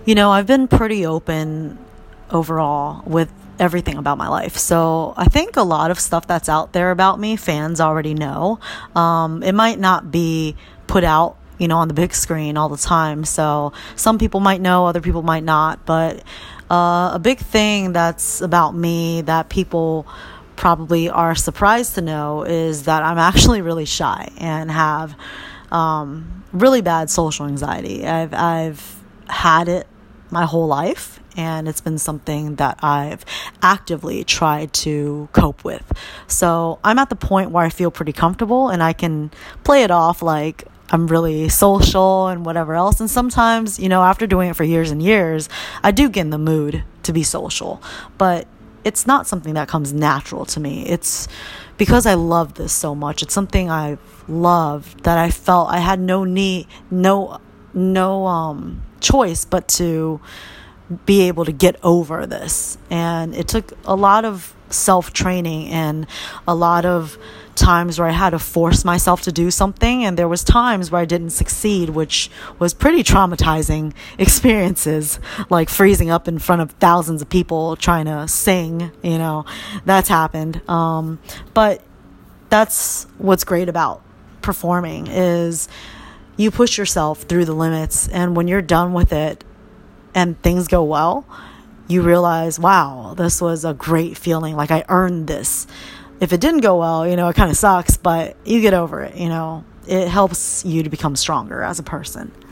I've been pretty open overall with everything about my life. So I think a lot of stuff that's out there about me, fans already know. It might not be put out, on the big screen all the time. So some people might know, other people might not. But a big thing that's about me that people probably are surprised to know is that I'm actually really shy and have really bad social anxiety. I've had it my whole life, and it's been something that I've actively tried to cope with. So I'm at the point where I feel pretty comfortable and I can play it off like I'm really social and whatever else. And sometimes, after doing it for years and years, I do get in the mood to be social, but it's not something that comes natural to me. It's because I love this so much. It's something I've loved that I felt I had no choice but to be able to get over this. And it took a lot of self-training and a lot of times where I had to force myself to do something, and there was times where I didn't succeed, which was pretty traumatizing experiences, like freezing up in front of thousands of people trying to sing. That's happened. But that's what's great about performing is you push yourself through the limits, and when you're done with it and things go well, you realize, wow, this was a great feeling. Like I earned this. If it didn't go well, it kind of sucks, but you get over it. It helps you to become stronger as a person.